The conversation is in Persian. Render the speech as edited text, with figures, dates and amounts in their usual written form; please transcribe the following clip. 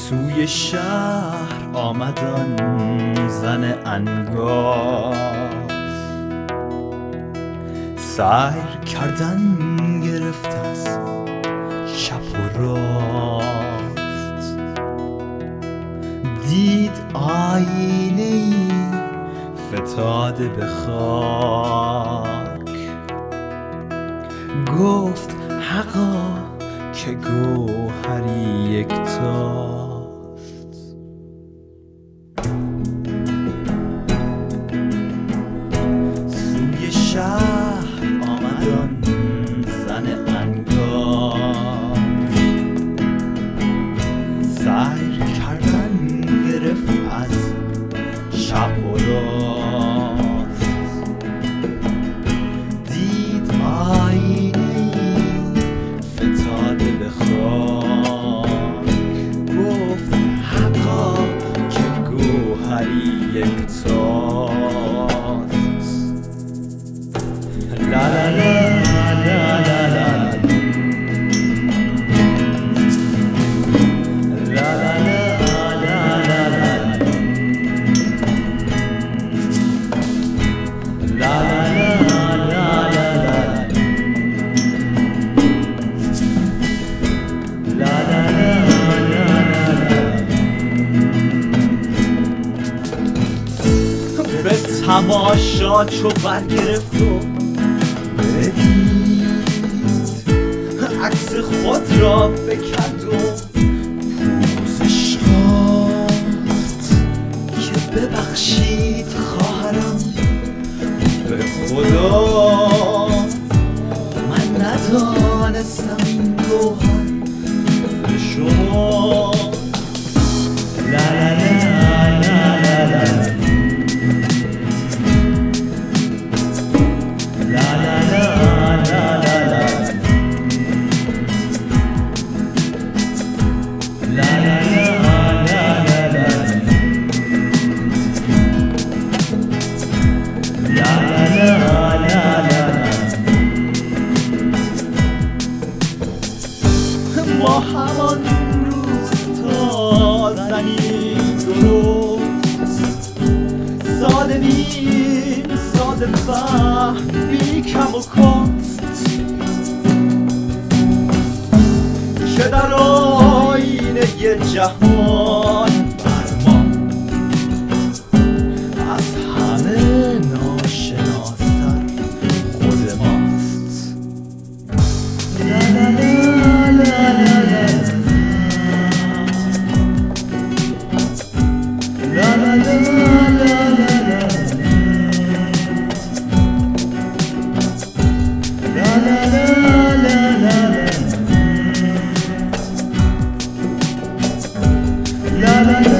سوی شهر آمدان زن انگاز، سیر کردن گرفت از چپ و راست، دید آینه‌ای فتاده به خاک، گفت حقا که گوهری یکتاست. سوی شهر آمدان زن انگار، سیر کردن گرفت از چپ و راست، دید آینه‌ای فتاده به خاک، گفت حقا که گوهری یکتاست. لا لا لا لا لا لا به تماشا چو برگرفت و بدید، عکس خود را فکرد و پوزش خواست که ببخشید خواهرم، به خدا من ندانستم این گوهر به شما. لا لا لا لا لا ما همان روز تا زنی درست، ساده بین ساده فهم بی کم و کاست، که در آینه جهان بر ما از همه ناشناستر خود ماست. لا لا لا لا لا لا لا la la